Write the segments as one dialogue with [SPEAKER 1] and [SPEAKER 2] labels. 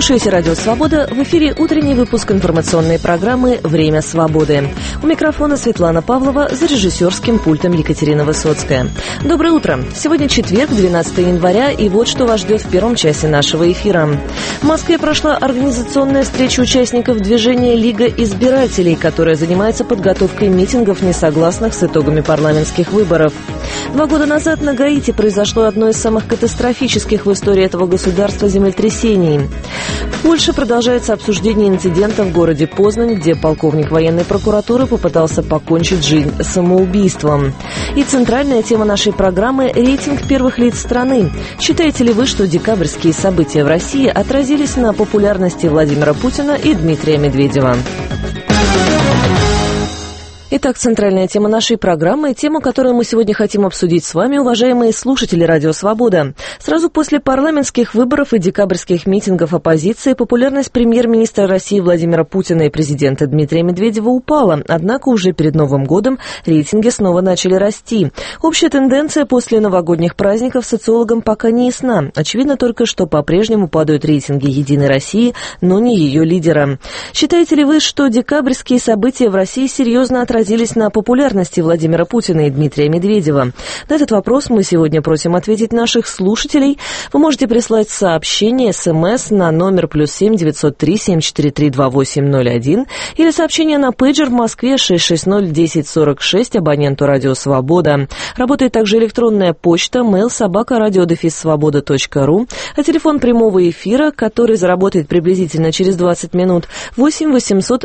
[SPEAKER 1] слушаете «Радио Свобода». В эфире утренний выпуск информационной программы «Время свободы». У микрофона Светлана Павлова, за режиссерским пультом Екатерина Высоцкая. Доброе утро. Сегодня четверг, 12 января, и вот что вас ждет в первом часе нашего эфира. В Москве прошла организационная встреча участников движения «Лига избирателей», которая занимается подготовкой митингов несогласных с итогами парламентских выборов. 2 года назад на Гаити произошло одно из самых катастрофических в истории этого государства землетрясений. В Польше продолжается обсуждение инцидента в городе Познань, где полковник военной прокуратуры попытался покончить жизнь самоубийством. И центральная тема нашей программы – рейтинг первых лиц страны. Считаете ли вы, что декабрьские события в России отразились на популярности Владимира Путина и Дмитрия Медведева? Итак, центральная тема нашей программы, тема, которую мы сегодня хотим обсудить с вами, уважаемые слушатели «Радио Свобода». Сразу после парламентских выборов и декабрьских митингов оппозиции популярность премьер-министра России Владимира Путина и президента Дмитрия Медведева упала, однако уже перед Новым годом рейтинги снова начали расти. Общая тенденция после новогодних праздников социологам пока не ясна. Очевидно только, что по-прежнему падают рейтинги «Единой России», но не ее лидера. Считаете ли вы, что декабрьские события в России серьезно отразились на популярности Владимира Путина и Дмитрия Медведева? На этот вопрос мы сегодня просим ответить наших слушателей. Вы можете прислать сообщение, СМС на номер +7 903 743 2801 или сообщение на пейджер в Москве 660 1046 абоненту «Радио Свобода». Работает также электронная почта mail@radio-svoboda.ru, а телефон прямого эфира, который заработает приблизительно через 20 минут, 8 800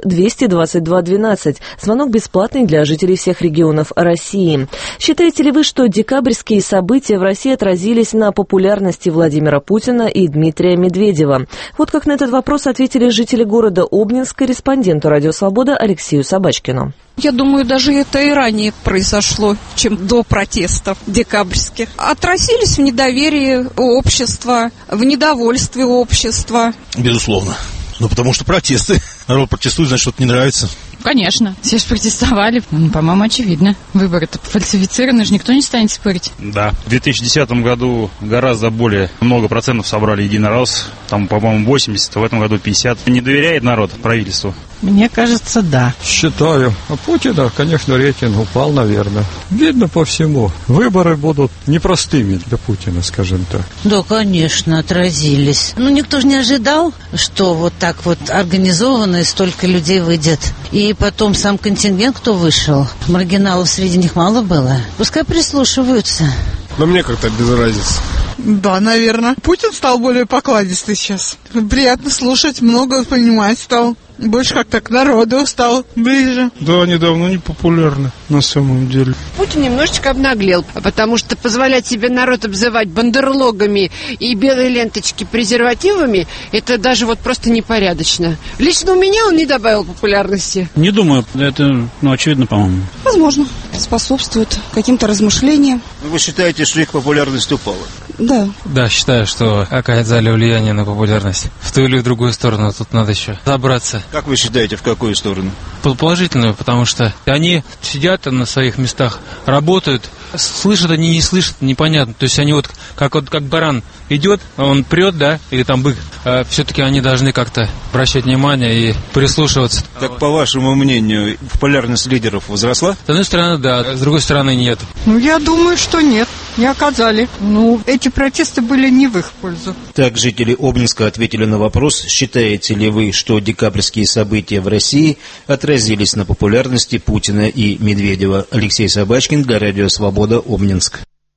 [SPEAKER 1] 222 12. Звонок бесплатный для жителей всех регионов России. Считаете ли вы, что декабрьские события в России отразились на популярности Владимира Путина и Дмитрия Медведева? Вот как на этот вопрос ответили жители города Обнинск корреспонденту «Радио Свобода» Алексею Собачкину.
[SPEAKER 2] Я думаю, даже это и ранее произошло, чем до протестов декабрьских. Отразились в недоверии общества, в недовольстве общества.
[SPEAKER 3] Безусловно. Ну, потому что протесты. Народ протестует, значит, что-то не нравится.
[SPEAKER 4] Конечно, все же протестовали. По-моему, очевидно. Выборы-то фальсифицированы, же никто не станет спорить.
[SPEAKER 5] Да, в 2010 году гораздо более много процентов собрали «Единый раз». Там, по-моему, 80, а в этом году 50. Не доверяет народ правительству?
[SPEAKER 6] Мне кажется, да.
[SPEAKER 7] Считаю. А Путина, конечно, рейтинг упал, наверное. Видно по всему. Выборы будут непростыми для Путина, скажем так.
[SPEAKER 6] Да, конечно, отразились. Ну, никто же не ожидал, что вот так вот организованно и столько людей выйдет. И потом сам контингент, кто вышел, маргиналов среди них мало было. Пускай прислушиваются.
[SPEAKER 8] Но мне как-то без разницы.
[SPEAKER 9] Да, наверное. Путин стал более покладистый сейчас. Приятно слушать, много понимать стал. Больше как-то к народу стал ближе.
[SPEAKER 8] Да, они давно не популярны на самом деле.
[SPEAKER 10] Путин немножечко обнаглел, потому что позволять себе народ обзывать бандерлогами и белые ленточки презервативами, это даже вот просто непорядочно. Лично у меня он не добавил популярности.
[SPEAKER 5] Не думаю, это, очевидно, по-моему.
[SPEAKER 2] Возможно, способствует каким-то размышлениям.
[SPEAKER 3] Вы считаете, что их популярность упала?
[SPEAKER 2] Да.
[SPEAKER 11] Да, считаю, что оказали влияние на популярность. В ту или в другую сторону. Тут надо еще разобраться.
[SPEAKER 3] Как вы считаете, в какую сторону?
[SPEAKER 11] Положительную, потому что они сидят на своих местах, работают, слышат они, не слышат, непонятно. То есть они вот как баран идет, он прет, да, или там бык. Все-таки они должны как-то обращать внимание и прислушиваться.
[SPEAKER 3] Так, по вашему мнению, популярность лидеров возросла?
[SPEAKER 11] С одной стороны, да, с другой стороны, нет.
[SPEAKER 9] Ну, я думаю, что нет, не оказали. Ну, эти протесты были не в их пользу.
[SPEAKER 3] Так, жители Обнинска ответили на вопрос, считаете ли вы, что декабрьские события в России отразились на популярности Путина и Медведева. Алексей Собачкин для «Радио Свобода», Обнинск.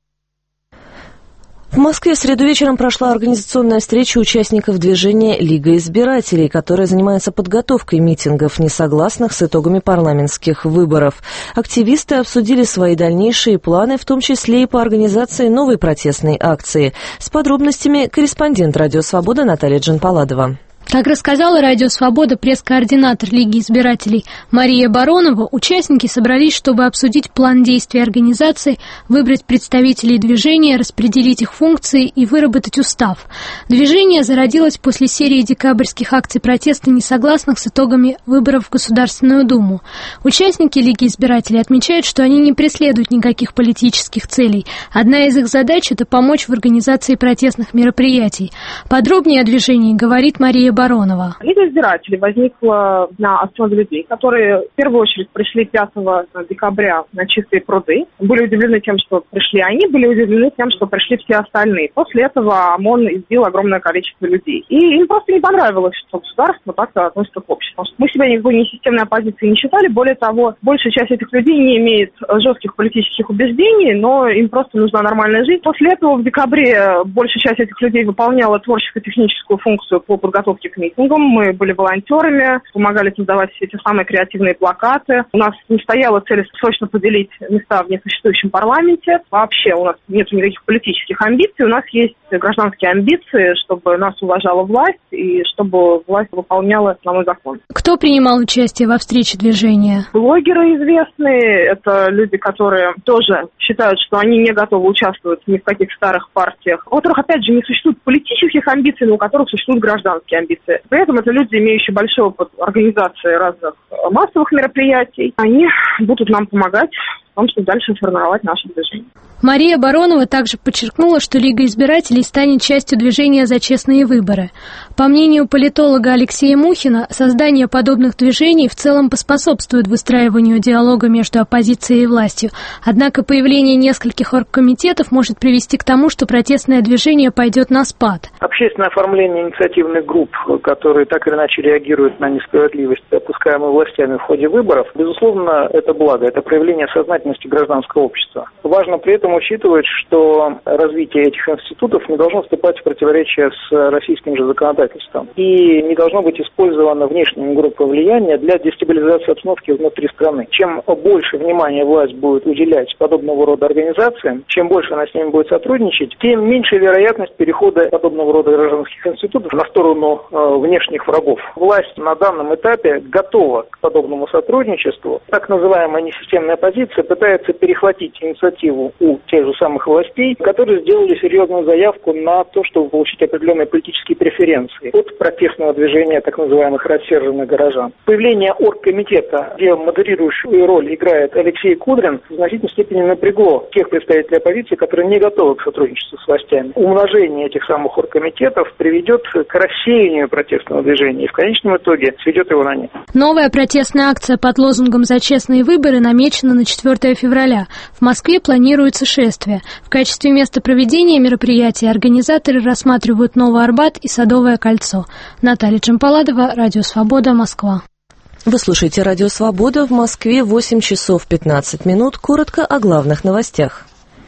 [SPEAKER 1] В Москве в среду вечером прошла организационная встреча участников движения «Лига избирателей», которая занимается подготовкой митингов несогласных с итогами парламентских выборов. Активисты обсудили свои дальнейшие планы, в том числе и по организации новой протестной акции. С подробностями корреспондент «Радио Свобода» Наталья Джанпаладова.
[SPEAKER 12] Как рассказала Радио Свобода пресс-координатор Лиги избирателей Мария Баронова, участники собрались, чтобы обсудить план действий организации, выбрать представителей движения, распределить их функции и выработать устав. Движение зародилось после серии декабрьских акций протеста несогласных с итогами выборов в Государственную Думу. Участники Лиги избирателей отмечают, что они не преследуют никаких политических целей. Одна из их задач – это помочь в организации протестных мероприятий. Подробнее о движении говорит Мария Баронова.
[SPEAKER 13] Лига избирателей возникла на основе людей, которые в первую очередь пришли 5 декабря на Чистые пруды. Были удивлены тем, что пришли они, были удивлены тем, что пришли все остальные. После этого ОМОН избил огромное количество людей. И им просто не понравилось, что государство так-то относится к обществу. Мы себя никакой несистемной оппозицией не считали. Более того, большая часть этих людей не имеет жестких политических убеждений, но им просто нужна нормальная жизнь. После этого в декабре большая часть этих людей выполняла творческо-техническую функцию по подготовке к митингам. Мы были волонтерами, помогали создавать все эти самые креативные плакаты. У нас не стояла цель срочно поделить места в несуществующем парламенте. Вообще у нас нет никаких политических амбиций. У нас есть гражданские амбиции, чтобы нас уважала власть и чтобы власть выполняла основной закон.
[SPEAKER 12] Кто принимал участие во встрече движения?
[SPEAKER 13] Блогеры известные. Это люди, которые тоже считают, что они не готовы участвовать ни в каких старых партиях, у которых, опять же, не существует политических амбиций, но у которых существуют гражданские амбиции. При этом это люди, имеющие большой опыт организации разных массовых мероприятий. Они будут нам помогать в том, чтобы дальше формировать наше движение.
[SPEAKER 12] Мария Баронова также подчеркнула, что Лига избирателей станет частью движения за честные выборы. По мнению политолога Алексея Мухина, создание подобных движений в целом поспособствует выстраиванию диалога между оппозицией и властью. Однако появление нескольких оргкомитетов может привести к тому, что протестное движение пойдет на спад.
[SPEAKER 14] Общественное оформление инициативных групп, которые так или иначе реагируют на несправедливость, допускаемую властями в ходе выборов, безусловно, это благо, это проявление сознательности гражданского общества. Важно при этом учитывать, что развитие этих институтов не должно вступать в противоречие с российским же законодательством и не должно быть использовано внешними группами влияния для дестабилизации обстановки внутри страны. Чем больше внимания власть будет уделять подобного рода организациям, чем больше она с ними будет сотрудничать, тем меньше вероятность перехода подобного рода гражданских институтов на сторону внешних врагов. Власть на данном этапе готова к подобному сотрудничеству. Так называемая несистемная оппозиция пытается перехватить инициативу у тех же самых властей, которые сделали серьезную заявку на то, чтобы получить определенные политические преференции от протестного движения так называемых рассерженных горожан. Появление оргкомитета, где модерирующую роль играет Алексей Кудрин, в значительной степени напрягло тех представителей оппозиции, которые не готовы к сотрудничеству с властями. Умножение этих самых оргкомитетов приведет к рассеянию протестного движения и в конечном итоге сведет его на нет.
[SPEAKER 12] Новая протестная акция под лозунгом «За честные выборы» намечена на 4 февраля. В Москве планируется шествие. В качестве места проведения мероприятия организаторы рассматривают Новый Арбат и Садовое кольцо. Наталья Джампаладова, Радио Свобода, Москва.
[SPEAKER 1] Вы слушаете Радио Свобода, в Москве 8 часов 15 минут. Коротко о главных новостях.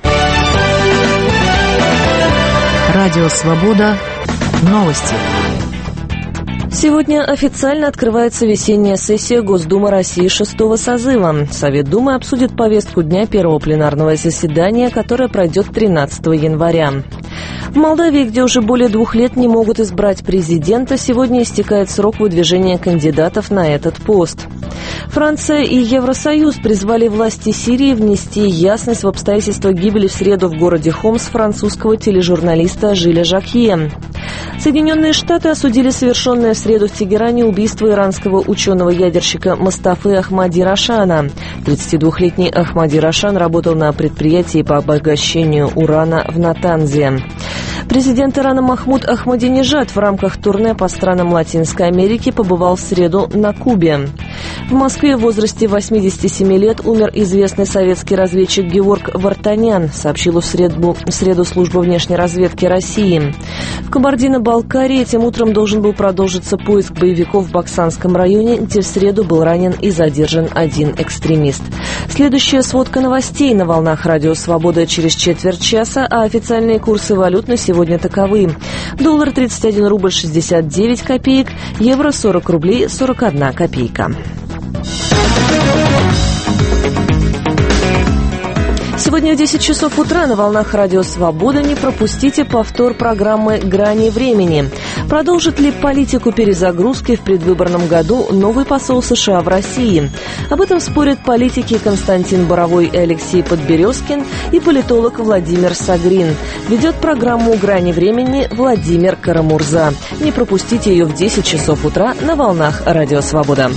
[SPEAKER 15] Радио Свобода. Новости.
[SPEAKER 1] Сегодня официально открывается весенняя сессия Госдумы России 6-го созыва. Совет Думы обсудит повестку дня первого пленарного заседания, которое пройдет 13 января. В Молдавии, где уже более 2 лет не могут избрать президента, сегодня истекает срок выдвижения кандидатов на этот пост. Франция и Евросоюз призвали власти Сирии внести ясность в обстоятельства гибели в среду в городе Хомс французского тележурналиста Жиля Жакье. Соединенные Штаты осудили совершенное в среду в Тегеране убийство иранского ученого-ядерщика Мустафы Ахмади Рашана. 32-летний Ахмади Рашан работал на предприятии по обогащению урана в Натанзе. Президент Ирана Махмуд Ахмадинежад в рамках турне по странам Латинской Америки побывал в среду на Кубе. В Москве в возрасте 87 лет умер известный советский разведчик Георг Вартанян, сообщила в среду служба внешней разведки России. В Кабардино-Балкарии этим утром должен был продолжиться поиск боевиков в Баксанском районе, где в среду был ранен и задержан один экстремист. Следующая сводка новостей на волнах Радио Свобода через четверть часа, а официальные курсы валют на сегодня таковы. Доллар 31 рубль 69 копеек, евро 40 рублей 41 копейка. Сегодня в 10 часов утра на волнах Радио Свобода не пропустите повтор программы «Грани времени». Продолжит ли политику перезагрузки в предвыборном году новый посол США в России? Об этом спорят политики Константин Боровой и Алексей Подберезкин и политолог Владимир Сагрин. Ведет программу «Грани времени» Владимир Карамурза. Не пропустите ее в 10 часов утра на волнах Радио Свобода.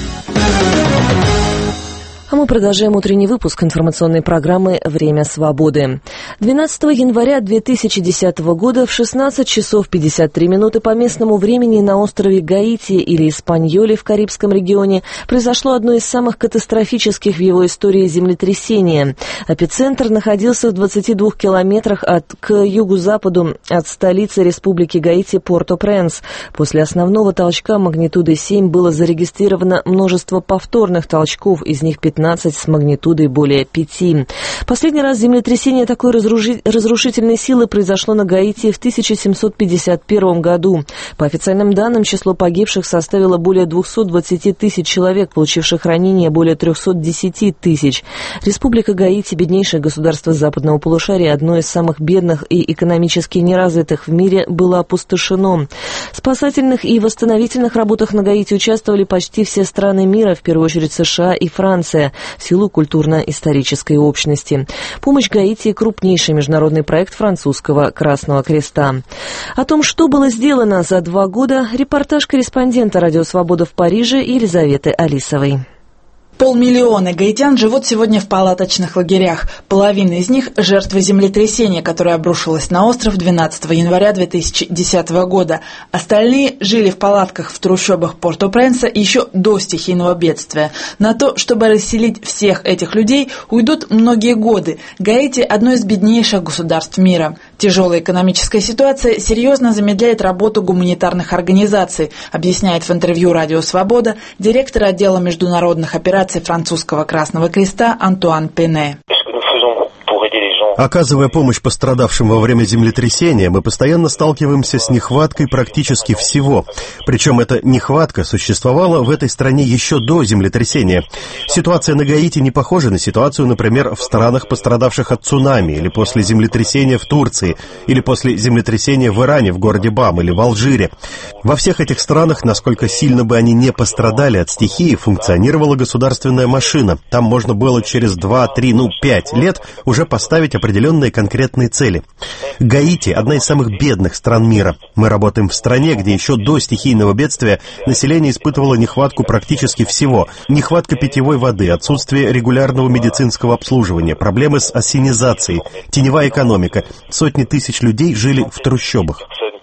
[SPEAKER 1] А мы продолжаем утренний выпуск информационной программы «Время свободы». 12 января 2010 года в 16 часов 53 минуты по местному времени на острове Гаити или Испаньоле в Карибском регионе произошло одно из самых катастрофических в его истории землетрясения. Эпицентр находился в 22 километрах к югу-западу от столицы республики Гаити Порто-Пренс. После основного толчка магнитудой 7 было зарегистрировано множество повторных толчков, из них 15 с магнитудой более 5. Последний раз землетрясение такой разрушительной силы произошло на Гаити в 1751 году. По официальным данным, число погибших составило более 220 тысяч человек, получивших ранения более 310 тысяч. Республика Гаити, беднейшее государство западного полушария, одно из самых бедных и экономически неразвитых в мире, было опустошено. В спасательных и восстановительных работах на Гаити участвовали почти все страны мира, в первую очередь США и Франция, в силу культурно-исторической общности. Помощь Гаити – крупнейший международный проект французского Красного Креста. О том, что было сделано за 2 года, репортаж корреспондента «Радио Свобода» в Париже Елизаветы Алисовой.
[SPEAKER 16] 500 000 гаитян живут сегодня в палаточных лагерях. Половина из них – жертвы землетрясения, которое обрушилось на остров 12 января 2010 года. Остальные жили в палатках в трущобах Порто-Пренса еще до стихийного бедствия. На то, чтобы расселить всех этих людей, уйдут многие годы. Гаити – одно из беднейших государств мира. Тяжелая экономическая ситуация серьезно замедляет работу гуманитарных организаций, объясняет в интервью «Радио Свобода» директор отдела международных операций французского Красного Креста Антуан Пене.
[SPEAKER 17] Оказывая помощь пострадавшим во время землетрясения, мы постоянно сталкиваемся с нехваткой практически всего. Причем эта нехватка существовала в этой стране еще до землетрясения. Ситуация на Гаити не похожа на ситуацию, например, в странах, пострадавших от цунами, или после землетрясения в Турции, или после землетрясения в Иране, в городе Бам, или в Алжире. Во всех этих странах, насколько сильно бы они не пострадали от стихии, функционировала государственная машина. Там можно было через 2, 3, 5 лет уже поставить определенные конкретные цели. Гаити – одна из самых бедных стран мира. Мы работаем в стране, где еще до стихийного бедствия население испытывало нехватку практически всего. Нехватка питьевой воды, отсутствие регулярного медицинского обслуживания, проблемы с ассенизацией, теневая экономика. Сотни тысяч людей жили в трущобах.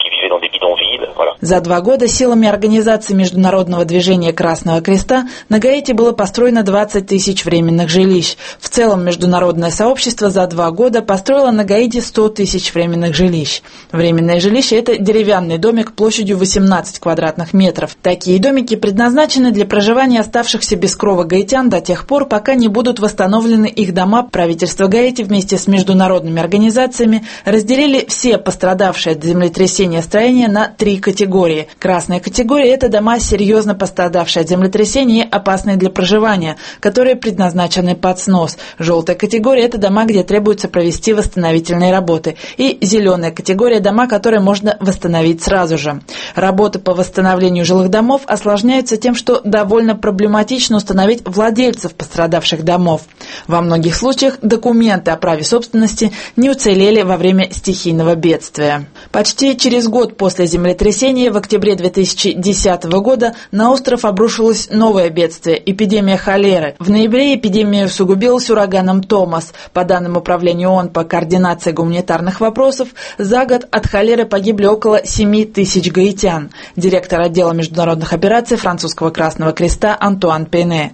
[SPEAKER 16] За 2 года силами организации Международного движения Красного Креста на Гаити было построено 20 тысяч временных жилищ. В целом международное сообщество за 2 года построило на Гаити 100 тысяч временных жилищ. Временное жилище – это деревянный домик площадью 18 квадратных метров. Такие домики предназначены для проживания оставшихся без крова гаитян до тех пор, пока не будут восстановлены их дома. Правительство Гаити вместе с международными организациями разделили все пострадавшие от землетрясения строения на 3 категории. Красная категория – это дома, серьезно пострадавшие от землетрясения и опасные для проживания, которые предназначены под снос. Желтая категория – это дома, где требуется провести восстановительные работы. И зеленая категория – дома, которые можно восстановить сразу же. Работы по восстановлению жилых домов осложняются тем, что довольно проблематично установить владельцев пострадавших домов. Во многих случаях документы о праве собственности не уцелели во время стихийного бедствия. Почти через год после землетрясения в октябре 2010 года на остров обрушилось новое бедствие – эпидемия холеры. В ноябре эпидемия усугубилась ураганом Томас. По данным Управления ООН по координации гуманитарных вопросов, за год от холеры погибли около 7 тысяч гаитян. Директор отдела международных операций французского Красного Креста Антуан Пене.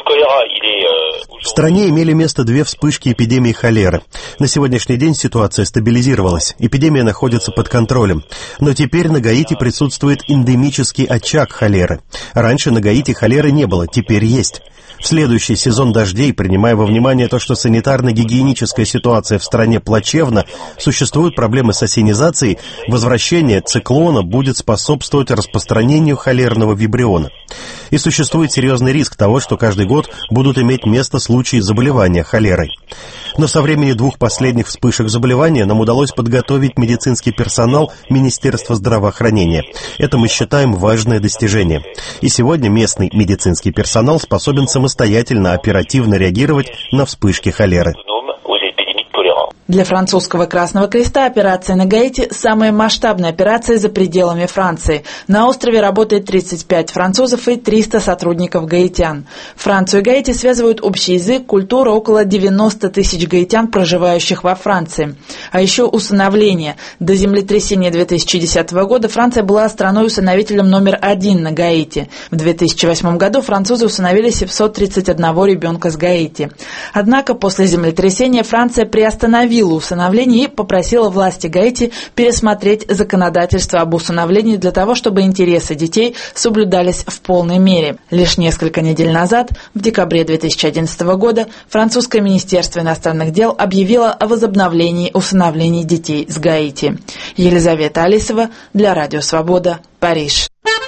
[SPEAKER 17] В стране имели место 2 вспышки эпидемии холеры. На сегодняшний день ситуация стабилизировалась. Эпидемия находится под контролем. Но теперь на Гаити присутствует эндемический очаг холеры. Раньше на Гаити холеры не было, теперь есть. В следующий сезон дождей, принимая во внимание то, что санитарно-гигиеническая ситуация в стране плачевна, существуют проблемы с осенизацией, возвращение циклона будет способствовать распространению холерного вибриона. И существует серьезный риск того, что каждый год будут иметь место случаи заболевания холерой. Но со времени 2 последних вспышек заболевания нам удалось подготовить медицинский персонал Министерства здравоохранения. Это мы считаем важное достижение. И сегодня местный медицинский персонал способен самостоятельно оперативно реагировать на вспышки холеры.
[SPEAKER 16] Для французского Красного Креста операция на Гаити – самая масштабная операция за пределами Франции. На острове работает 35 французов и 300 сотрудников гаитян. Францию и Гаити связывают общий язык, культура, около 90 тысяч гаитян, проживающих во Франции. А еще усыновление. До землетрясения 2010 года Франция была страной-усыновителем номер 1 на Гаити. В 2008 году французы усыновили 731 ребенка с Гаити. Однако после землетрясения Франция приостановила усыновление и попросила власти Гаити пересмотреть законодательство об усыновлении для того, чтобы интересы детей соблюдались в полной мере. Лишь несколько недель назад, в декабре 2011 года, французское министерство иностранных дел объявило о возобновлении усыновлений детей с Гаити. Елизавета Алисова для Радио Свобода, Париж.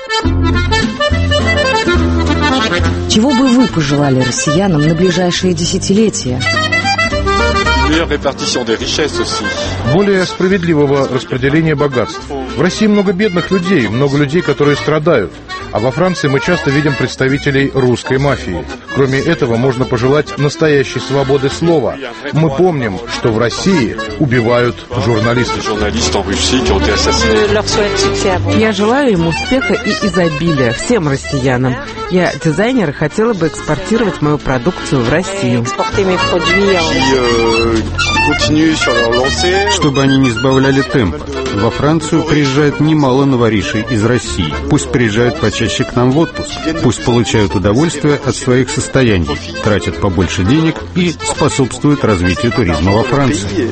[SPEAKER 1] Чего бы вы пожелали россиянам на ближайшие десятилетия?
[SPEAKER 18] Более справедливого распределения богатств. В России много бедных людей, много людей, которые страдают. А во Франции мы часто видим представителей русской мафии. Кроме этого, можно пожелать настоящей свободы слова. Мы помним, что в России убивают журналистов.
[SPEAKER 19] Я желаю им успеха и изобилия всем россиянам. Я дизайнер и хотела бы экспортировать мою продукцию в Россию.
[SPEAKER 20] Чтобы они не сбавляли темпа. Во Францию приезжает немало новоришей из России. Пусть приезжают почаще к нам в отпуск. Пусть получают удовольствие от своих состояний, тратят побольше денег и способствуют развитию туризма во Франции.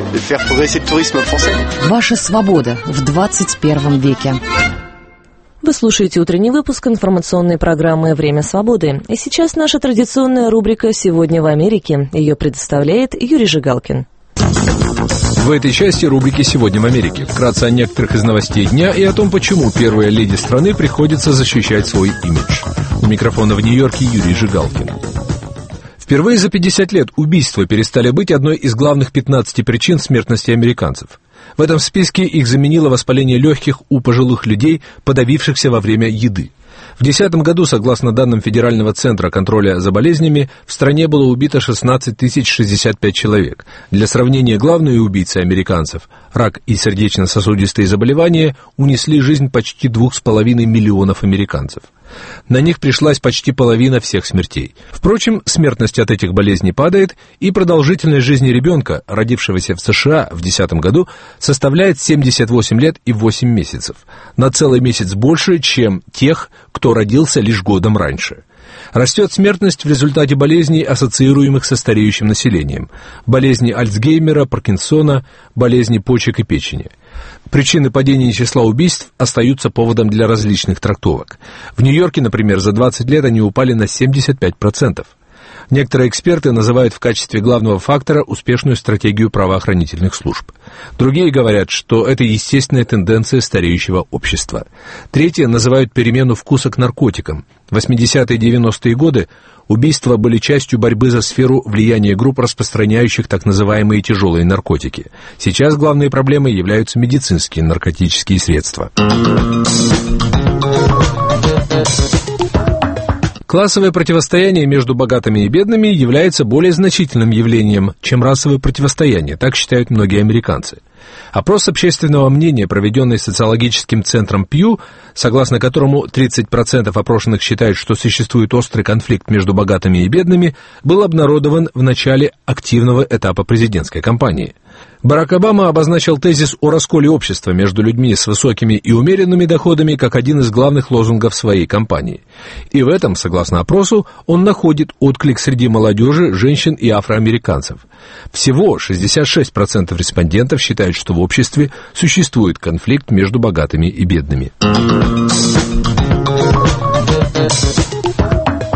[SPEAKER 1] Ваша свобода в 21 веке. Вы слушаете утренний выпуск информационной программы «Время свободы». И сейчас наша традиционная рубрика «Сегодня в Америке». Ее предоставляет Юрий Жигалкин.
[SPEAKER 21] В этой части рубрики «Сегодня в Америке» вкратце о некоторых из новостей дня и о том, почему первой леди страны приходится защищать свой имидж. У микрофона в Нью-Йорке Юрий Жигалкин. Впервые за 50 лет убийства перестали быть одной из главных 15 причин смертности американцев. В этом списке их заменило воспаление легких у пожилых людей, подавившихся во время еды. В 2010 году, согласно данным Федерального центра контроля за болезнями, в стране было убито 16 065 человек. Для сравнения, главные убийцы американцев, рак и сердечно-сосудистые заболевания, унесли жизнь почти 2,5 миллионов американцев. На них пришлась почти половина всех смертей. Впрочем, смертность от этих болезней падает, и продолжительность жизни ребенка, родившегося в США в 2010 году, составляет 78 лет и 8 месяцев. На целый месяц больше, чем тех, кто родился лишь годом раньше. Растет смертность в результате болезней, ассоциируемых со стареющим населением. Болезни Альцгеймера, Паркинсона, болезни почек и печени. Причины падения числа убийств остаются поводом для различных трактовок. В Нью-Йорке, например, за 20 лет они упали на 75%. Некоторые эксперты называют в качестве главного фактора успешную стратегию правоохранительных служб. Другие говорят, что это естественная тенденция стареющего общества. Третьи называют перемену вкуса к наркотикам. В 80-е и 90-е годы убийства были частью борьбы за сферу влияния групп, распространяющих так называемые тяжелые наркотики. Сейчас главной проблемой являются медицинские наркотические средства. Классовое противостояние между богатыми и бедными является более значительным явлением, чем расовое противостояние, так считают многие американцы. Опрос общественного мнения, проведенный социологическим центром Пью, согласно которому 30% опрошенных считают, что существует острый конфликт между богатыми и бедными, был обнародован в начале активного этапа президентской кампании. Барак Обама обозначил тезис о расколе общества между людьми с высокими и умеренными доходами как один из главных лозунгов своей кампании. И в этом, согласно опросу, он находит отклик среди молодежи, женщин и афроамериканцев. Всего 66% респондентов считают, что в обществе существует конфликт между богатыми и бедными.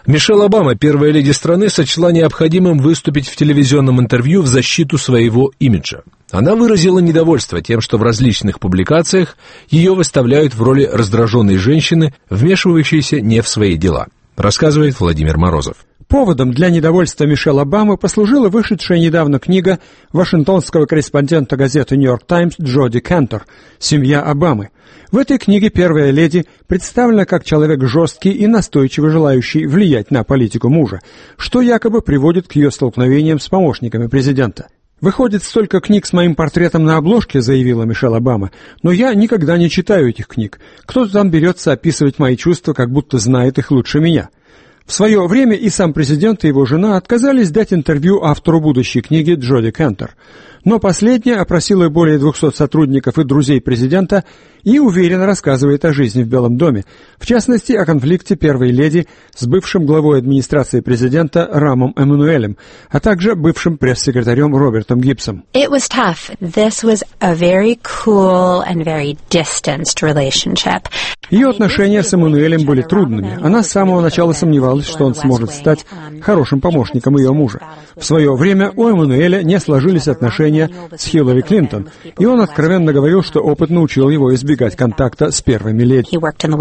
[SPEAKER 21] Мишель Обама, первая леди страны, сочла необходимым выступить в телевизионном интервью в защиту своего имиджа. Она выразила недовольство тем, что в различных публикациях ее выставляют в роли раздраженной женщины, вмешивающейся не в свои дела, рассказывает Владимир Морозов.
[SPEAKER 4] Поводом для недовольства Мишель Обамы послужила вышедшая недавно книга вашингтонского корреспондента газеты «Нью-Йорк Таймс» Джоди Кантор «Семья Обамы». В этой книге первая леди представлена как человек жесткий и настойчиво желающий влиять на политику мужа, что якобы приводит к ее столкновениям с помощниками президента. «Выходит столько книг с моим портретом на обложке», — заявила Мишель Обама, «но я никогда не читаю этих книг. Кто-то там берется описывать мои чувства, как будто знает их лучше меня». В свое время и сам президент, и его жена отказались дать интервью автору будущей книги Джоди Кантор. Но последняя опросила более 200 сотрудников и друзей президента и уверенно рассказывает о жизни в Белом доме, в частности, о конфликте первой леди с бывшим главой администрации президента Рамом Эммануэлем, а также бывшим пресс-секретарем Робертом Гибсом.
[SPEAKER 22] It was tough. This was a very cool and very distanced relationship.
[SPEAKER 4] Ее отношения с Эммануэлем были трудными. Она с самого начала сомневалась, что он сможет стать хорошим помощником ее мужа. В свое время у Эммануэля не сложились отношения с Хиллари Клинтон, и он откровенно говорил, что опыт научил его избегать контакта с первыми леди.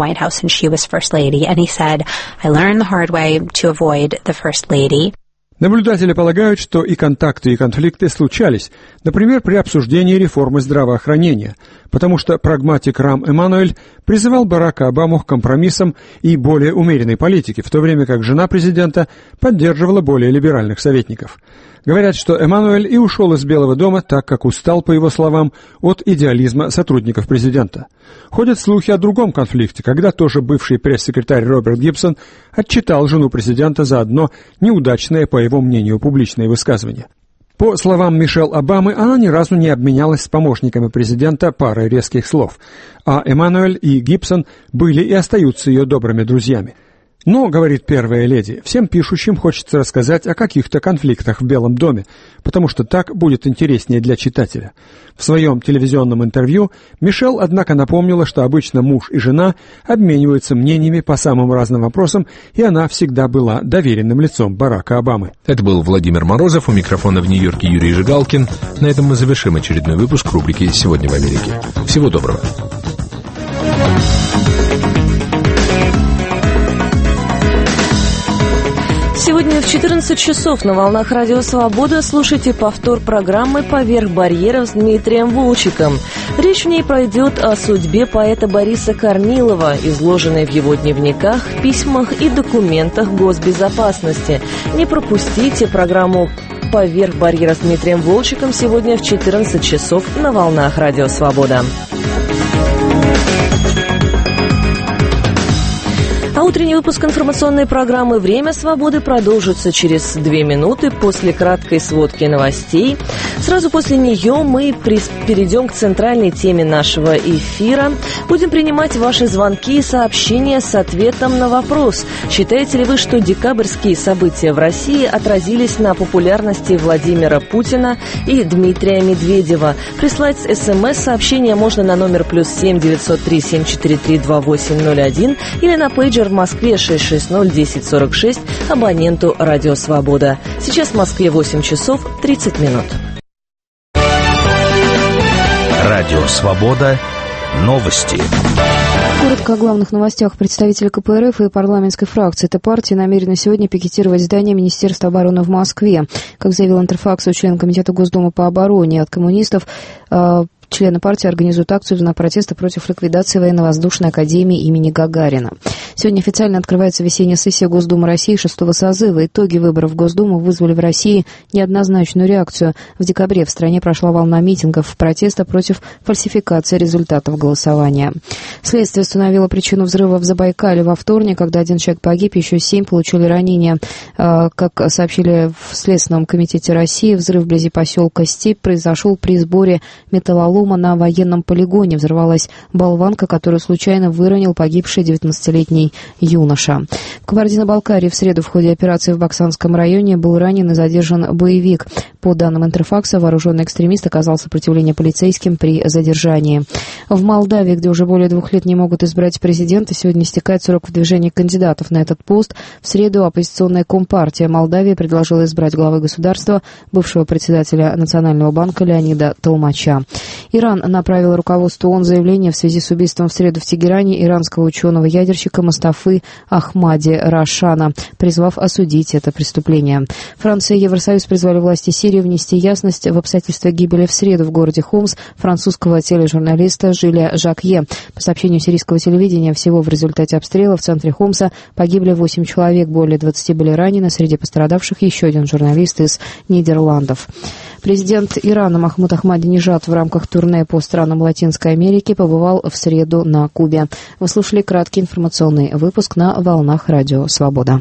[SPEAKER 4] Наблюдатели полагают, что и контакты, и конфликты случались, например, при обсуждении реформы здравоохранения, потому что прагматик Рам Эммануэль призывал Барака Обаму к компромиссам и более умеренной политике, в то время как жена президента поддерживала более либеральных советников. Говорят, что Эммануэль и ушел из Белого дома, так как устал, по его словам, от идеализма сотрудников президента. Ходят слухи о другом конфликте, когда тоже бывший пресс-секретарь Роберт Гибсон отчитал жену президента за одно неудачное, по его мнению, публичное высказывание. По словам Мишель Обамы, она ни разу не обменялась с помощниками президента парой резких слов, а Эммануэль и Гибсон были и остаются ее добрыми друзьями. Но, говорит первая леди, всем пишущим хочется рассказать о каких-то конфликтах в Белом доме, потому что так будет интереснее для читателя. В своем телевизионном интервью Мишель, однако, напомнила, что обычно муж и жена обмениваются мнениями по самым разным вопросам, и она всегда была доверенным лицом Барака Обамы.
[SPEAKER 21] Это был Владимир Морозов, у микрофона в Нью-Йорке Юрий Жигалкин. На этом мы завершим очередной выпуск рубрики «Сегодня в Америке». Всего доброго.
[SPEAKER 1] Сегодня в 14 часов на волнах Радио Свобода слушайте повтор программы «Поверх барьеров» с Дмитрием Волчиком. Речь в ней пройдет о судьбе поэта Бориса Корнилова, изложенной в его дневниках, письмах и документах госбезопасности. Не пропустите программу «Поверх барьеров» с Дмитрием Волчиком сегодня в 14 часов на волнах Радио Свобода. А утренний выпуск информационной программы «Время свободы» продолжится через 2 минуты после краткой сводки новостей. Сразу после нее мы перейдем к центральной теме нашего эфира. Будем принимать ваши звонки и сообщения с ответом на вопрос: считаете ли вы, что декабрьские события в России отразились на популярности Владимира Путина и Дмитрия Медведева? Прислать СМС-сообщение можно на номер +7 903 743 2801 или на пейджер в Москве 660-1046 абоненту «Радио Свобода». Сейчас в Москве 8 часов 30 минут.
[SPEAKER 23] Радио Свобода. Новости.
[SPEAKER 24] Коротко о главных новостях. Представители КПРФ и парламентской фракции этой партии намерены сегодня пикетировать здание Министерства обороны в Москве. Как заявил Интерфаксу член Комитета Госдумы по обороне от коммунистов, члены партии организуют акцию в знак протеста против ликвидации военно-воздушной академии имени Гагарина. Сегодня официально открывается весенняя сессия Госдумы России 6-го созыва. Итоги выборов в Госдуму вызвали в России неоднозначную реакцию. В декабре в стране прошла волна митингов протеста против фальсификации результатов голосования. Следствие установило причину взрыва в Забайкале во вторник, когда 1 человек погиб, еще 7 получили ранения. Как сообщили в Следственном комитете России, взрыв вблизи поселка Степь произошел при сборе металлолома на военном полигоне. Взорвалась болванка, которую случайно выронил погибший 19-летний юноша. В Кабардино-Балкарии в среду в ходе операции в Баксанском районе был ранен и задержан боевик. По По данным Интерфакса, вооруженный экстремист оказал сопротивление полицейским при задержании. В Молдавии, где уже более 2 лет не могут избрать президента, сегодня истекает срок выдвижения кандидатов на этот пост. В среду оппозиционная Компартия Молдавии предложила избрать главы государства бывшего председателя Национального банка Леонида Толмача. Иран направил руководству ООН заявление в связи с убийством в среду в Тегеране иранского ученого-ядерщика Мустафы Ахмади Рашана, призвав осудить это преступление. Франция и Евросоюз призвали власти Сирии внести ясность в обстоятельства гибели в среду в городе Хомс французского тележурналиста Жиля Жакье. По сообщению сирийского телевидения, всего в результате обстрела в центре Хомса погибли 8 человек, более 20 были ранены, среди пострадавших еще один журналист из Нидерландов. Президент Ирана Махмуд Ахмадинежад в рамках турне по странам Латинской Америки побывал в среду на Кубе. Вы слушали краткий информационный выпуск на волнах Радио Свобода.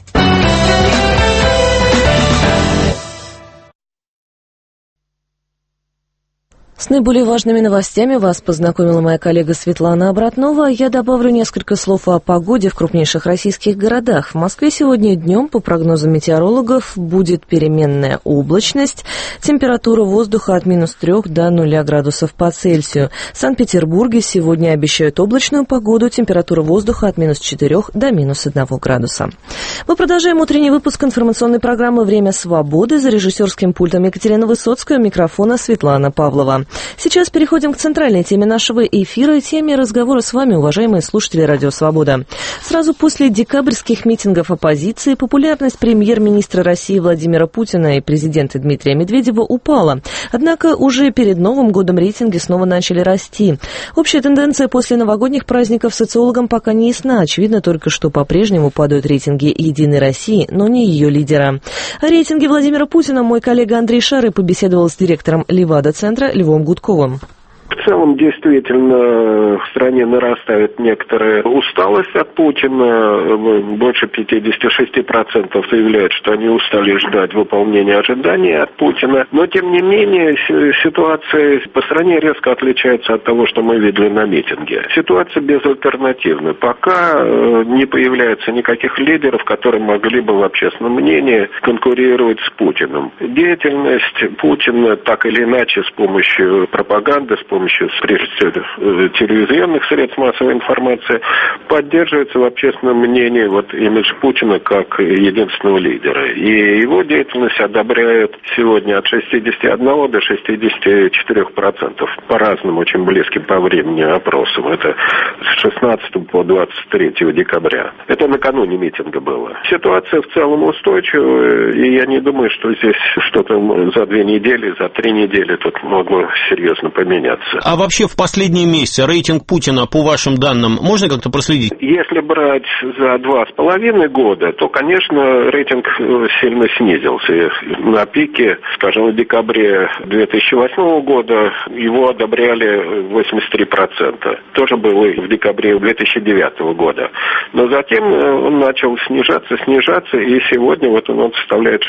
[SPEAKER 1] С наиболее важными новостями вас познакомила моя коллега Светлана Обратнова. Я добавлю несколько слов о погоде в крупнейших российских городах. В Москве сегодня днем, по прогнозам метеорологов, будет переменная облачность. Температура воздуха от -3 до 0 градусов по Цельсию. В Санкт-Петербурге сегодня обещают облачную погоду. Температура воздуха от -4 до -1 градуса. Мы продолжаем утренний выпуск информационной программы «Время свободы». За режиссерским пультом Екатерина Высоцкая, у микрофона Светлана Павлова. Сейчас переходим к центральной теме нашего эфира, теме разговора с вами, уважаемые слушатели Радио Свобода. Сразу после декабрьских митингов оппозиции популярность премьер-министра России Владимира Путина и президента Дмитрия Медведева упала. Однако уже перед Новым годом рейтинги снова начали расти. Общая тенденция после новогодних праздников социологам пока не ясна. Очевидно только, что по-прежнему падают рейтинги «Единой России», но не ее лидера. О рейтинге Владимира Путина мой коллега Андрей Шары побеседовал с директором Левада-центра Львом Гудковым.
[SPEAKER 6] В целом, действительно, в стране нарастает некоторая усталость от Путина. Больше 56% заявляют, что они устали ждать выполнения ожиданий от Путина. Но, тем не менее, ситуация по стране резко отличается от того, что мы видели на митинге. Ситуация безальтернативна. Пока не появляется никаких лидеров, которые могли бы в общественном мнении конкурировать с Путиным. Деятельность Путина так или иначе с помощью пропаганды, с помощью, прежде всего, телевизионных средств массовой информации, поддерживается в общественном мнении имидж Путина как единственного лидера. И его деятельность одобряют сегодня от 61 до 64%. По разным, очень близким по времени опросам. Это с 16 по 23 декабря. Это накануне митинга было. Ситуация в целом устойчивая, и я не думаю, что здесь что-то за 2 недели, за 3 недели тут могло серьезно поменяться.
[SPEAKER 7] А вообще в последние месяцы рейтинг Путина, по вашим данным, можно как-то проследить?
[SPEAKER 6] Если брать за 2,5 года, то, конечно, рейтинг сильно снизился. На пике, скажем, в декабре 2008 года его одобряли 83%. Тоже было и в декабре 2009 года. Но затем он начал снижаться, и сегодня он составляет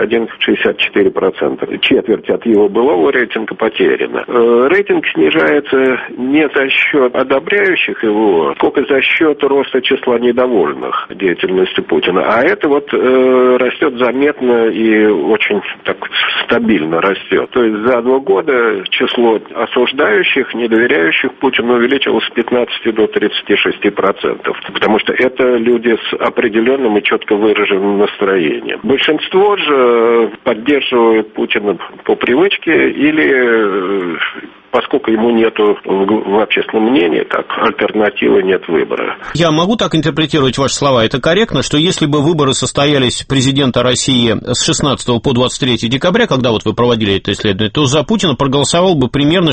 [SPEAKER 6] 61-64%. Четверть от его былого рейтинга потеряна. Рейтинг снижается не за счет одобряющих его, сколько за счет роста числа недовольных деятельностью Путина. А это растет заметно и очень так стабильно растет. То есть за 2 года число осуждающих, недоверяющих Путину увеличилось с 15 до 36%. Потому что это люди с определенным и четко выраженным настроением. Большинство же поддерживают Путина по привычке или поскольку ему нету в общественном мнении, как альтернативы, нет выбора.
[SPEAKER 7] Я могу так интерпретировать ваши слова? Это корректно, что если бы выборы состоялись президента России с 16 по 23 декабря, когда вы проводили это исследование, то за Путина проголосовал бы примерно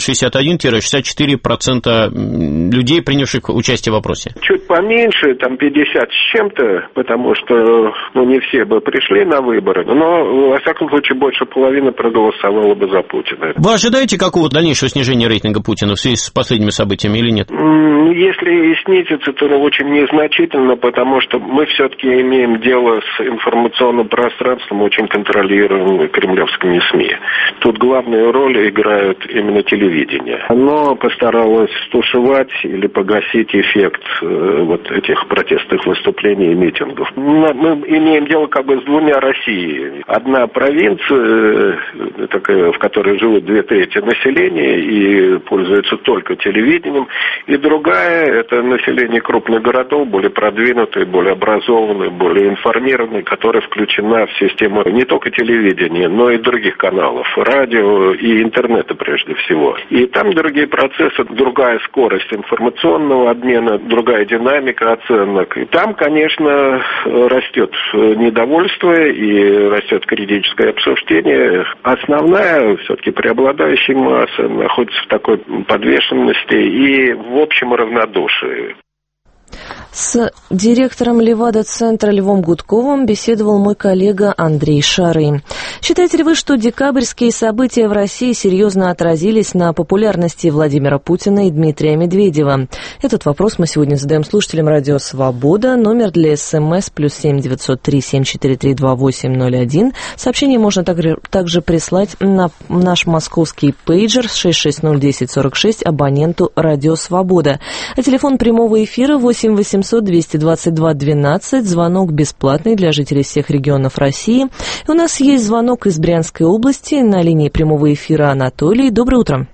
[SPEAKER 7] 61-64% людей, принявших участие в опросе?
[SPEAKER 6] Чуть поменьше, 50 с чем-то, потому что не все бы пришли на выборы, но, во всяком случае, больше половины проголосовало бы за Путина.
[SPEAKER 7] Вы ожидаете какого-то дальнейшего снижения рейтинга рейтинга Путина в связи с последними событиями или нет?
[SPEAKER 6] Если и снизится, то очень незначительно, потому что мы все-таки имеем дело с информационным пространством, очень контролируемым кремлевскими СМИ. Тут главную роль играет именно телевидение. Оно постаралось стушевать или погасить эффект вот этих протестных выступлений и митингов. Мы имеем дело как бы с двумя Россиями. Одна провинция, такая, в которой живут 2/3 населения и пользуются только телевидением, и другая – это население крупных городов, более продвинутые, более образованные, более информированные, которая включена в систему не только телевидения, но и других каналов, радио и интернета прежде всего. И там другие процессы, другая скорость информационного обмена, другая динамика оценок. И там, конечно, растет недовольство и растет критическое обсуждение. Основная, все-таки преобладающая масса находится в такой подвешенности и в общем равнодушии.
[SPEAKER 1] С директором Левада-центра Львом Гудковым беседовал мой коллега Андрей Шары. Считаете ли вы, что декабрьские события в России серьезно отразились на популярности Владимира Путина и Дмитрия Медведева? Этот вопрос мы сегодня задаем слушателям Радио Свобода. Номер для СМС +7 903 743 2801. Сообщение можно также прислать на наш московский пейджер 660 1046 абоненту Радио Свобода. А телефон прямого эфира 8 800 222 12. Звонок бесплатный для жителей всех регионов России. И у нас есть звонок из Брянской области. На линии прямого эфира Анатолий. Доброе утро.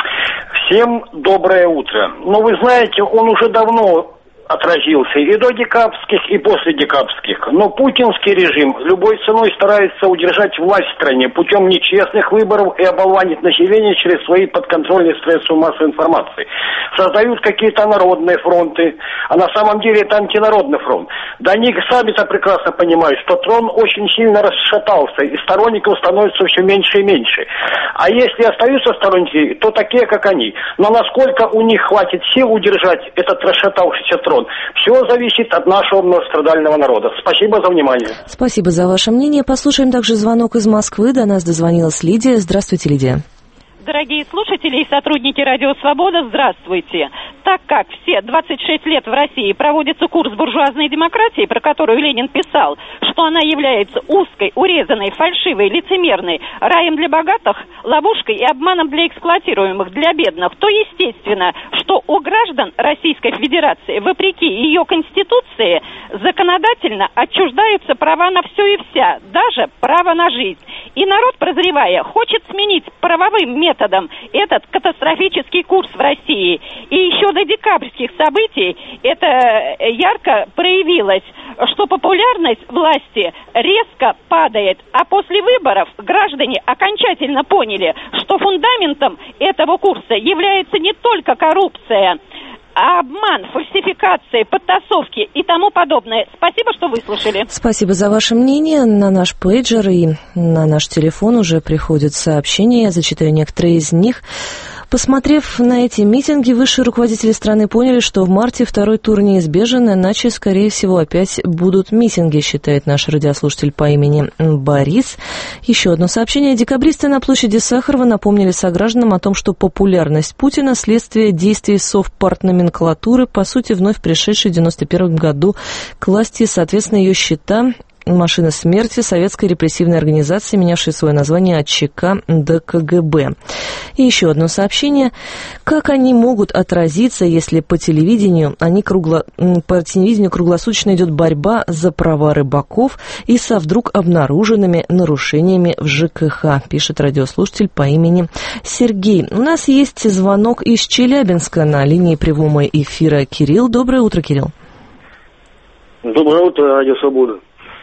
[SPEAKER 2] Всем доброе утро. Ну, вы знаете, он уже давно отразился и до декабрьских, и после декабрьских. Но путинский режим любой ценой старается удержать власть в стране путем нечестных выборов и оболванить население через свои подконтрольные средства массовой информации. Создают какие-то народные фронты, а на самом деле это антинародный фронт. Да они сами-то прекрасно понимают, что трон очень сильно расшатался, и сторонников становится все меньше и меньше. А если остаются сторонники, то такие, как они. Но насколько у них хватит сил удержать этот расшатавшийся трон, все зависит от нашего многострадального народа. Спасибо за внимание.
[SPEAKER 1] Спасибо за ваше мнение. Послушаем также звонок из Москвы. До нас дозвонилась Лидия. Здравствуйте, Лидия.
[SPEAKER 5] Дорогие слушатели и сотрудники Радио Свобода, здравствуйте. Так как все 26 лет в России проводится курс буржуазной демократии, про которую Ленин писал, что она является узкой, урезанной, фальшивой, лицемерной, раем для богатых, ловушкой и обманом для эксплуатируемых, для бедных, то естественно, что у граждан Российской Федерации, вопреки ее Конституции, законодательно отчуждаются права на все и вся, даже право на жизнь. И народ, прозревая, хочет сменить правовым методом этот катастрофический курс в России. И еще до декабрьских событий это ярко проявилось, что популярность власти резко падает. А после выборов граждане окончательно поняли, что фундаментом этого курса является не только коррупция, а обман, фальсификации, подтасовки и тому подобное. Спасибо, что выслушали.
[SPEAKER 1] Спасибо за ваше мнение. На наш пейджер и на наш телефон уже приходят сообщения. Я зачитаю некоторые из них. Посмотрев на эти митинги, высшие руководители страны поняли, что в марте второй тур неизбежен, иначе, скорее всего, опять будут митинги, считает наш радиослушатель по имени Борис. Еще одно сообщение. Декабристы на площади Сахарова напомнили согражданам о том, что популярность Путина – следствие действий совпартноменклатуры, по сути, вновь пришедшей в 1991 году к власти, соответственно, ее счета – машина смерти советской репрессивной организации, менявшей свое название от ЧК до КГБ. И еще одно сообщение. Как они могут отразиться, если по телевидению круглосуточно идет борьба за права рыбаков и со вдруг обнаруженными нарушениями в ЖКХ, пишет радиослушатель по имени Сергей. У нас есть звонок из Челябинска на линии прямого эфира Кирилл. Доброе утро, Кирилл.
[SPEAKER 8] Доброе утро, Радио Свобода.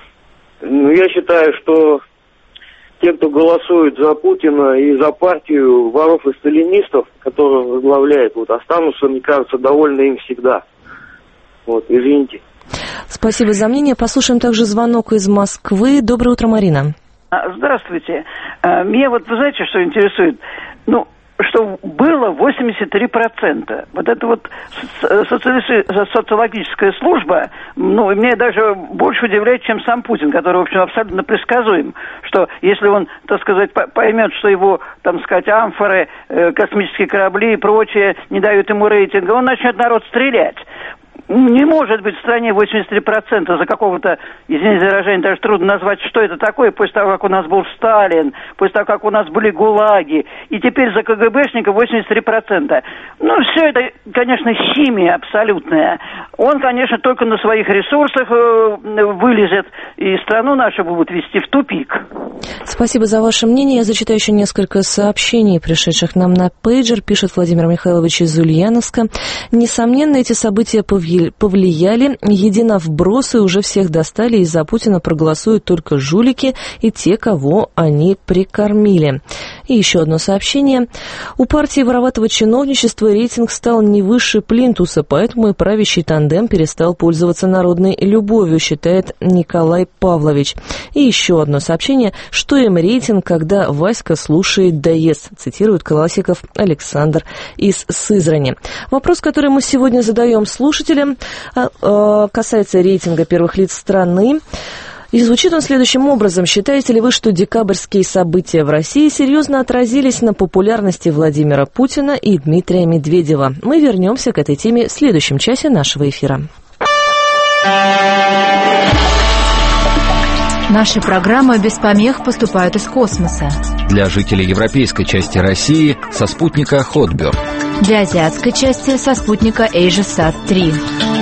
[SPEAKER 8] Я считаю, что те, кто голосует за Путина и за партию воров и сталинистов, которую возглавляет, останутся, мне кажется, довольны им всегда. Извините.
[SPEAKER 1] Спасибо за мнение. Послушаем также звонок из Москвы. Доброе утро, Марина.
[SPEAKER 10] Здравствуйте. Меня вы знаете, что интересует?
[SPEAKER 3] что было 83%. Вот это вот социологическая служба, меня даже больше удивляет, чем сам Путин, который, в общем, абсолютно предсказуем, что если он, так сказать, поймет, что его, там сказать, амфоры, космические корабли и прочее не дают ему рейтинга, он начнет народ стрелять. Не может быть в стране 83% за какого-то, извините за выражение, даже трудно назвать, что это такое, после того, как у нас был Сталин, после того, как у нас были ГУЛАГи, и теперь за КГБшника 83%. Все это, конечно, химия абсолютная. Он, конечно, только на своих ресурсах вылезет, и страну нашу будут вести в тупик.
[SPEAKER 1] Спасибо за ваше мнение. Я зачитаю еще несколько сообщений, пришедших нам на пейджер. Пишет Владимир Михайлович из Ульяновска. Несомненно, эти события повлияли. Единовбросы уже всех достали, и за Путина проголосуют только жулики и те, кого они прикормили. И еще одно сообщение. У партии вороватого чиновничества рейтинг стал не выше плинтуса, поэтому и правящий тандем перестал пользоваться народной любовью, считает Николай Павлович. И еще одно сообщение. Что им рейтинг, когда Васька слушает ДС, цитирует Колосиков Александр из Сызрани. Вопрос, который мы сегодня задаем слушателям, касается рейтинга первых лиц страны. И звучит он следующим образом. Считаете ли вы, что декабрьские события в России серьезно отразились на популярности Владимира Путина и Дмитрия Медведева? Мы вернемся к этой теме в следующем часе нашего эфира.
[SPEAKER 15] Наши программы без помех поступают из космоса.
[SPEAKER 21] Для жителей европейской части России со спутника Hotbird.
[SPEAKER 15] Для азиатской части со спутника AsiaSat-3.